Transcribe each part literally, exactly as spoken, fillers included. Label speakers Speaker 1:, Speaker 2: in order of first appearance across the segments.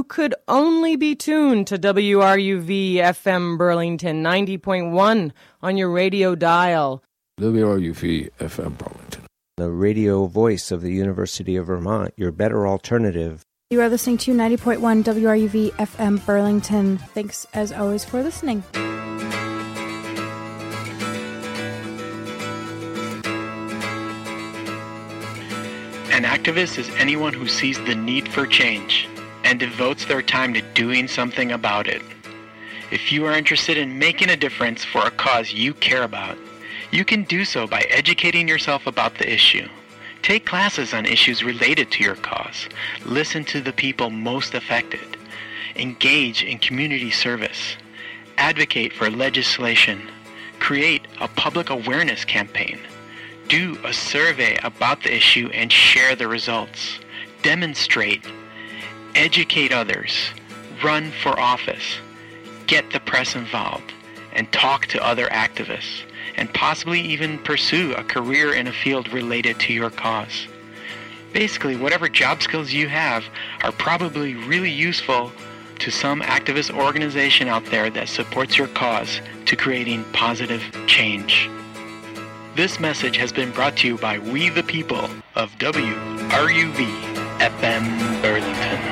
Speaker 1: could only be tuned to W R U V F M Burlington ninety point one on your radio dial.
Speaker 2: W R U V F M Burlington,
Speaker 3: the radio voice of the University of Vermont, your better alternative.
Speaker 4: You are listening to ninety point one W R U V F M Burlington. Thanks, as always, for listening.
Speaker 5: An activist is anyone who sees the need for change and devotes their time to doing something about it. If you are interested in making a difference for a cause you care about, you can do so by educating yourself about the issue. Take classes on issues related to your cause. Listen to the people most affected. Engage in community service. Advocate for legislation. Create a public awareness campaign. Do a survey about the issue and share the results. Demonstrate. Educate others. Run for office. Get the press involved. And talk to other activists. And possibly even pursue a career in a field related to your cause. Basically, whatever job skills you have are probably really useful to some activist organization out there that supports your cause to creating positive change. This message has been brought to you by We the People of W R U V F M Burlington.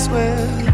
Speaker 6: swear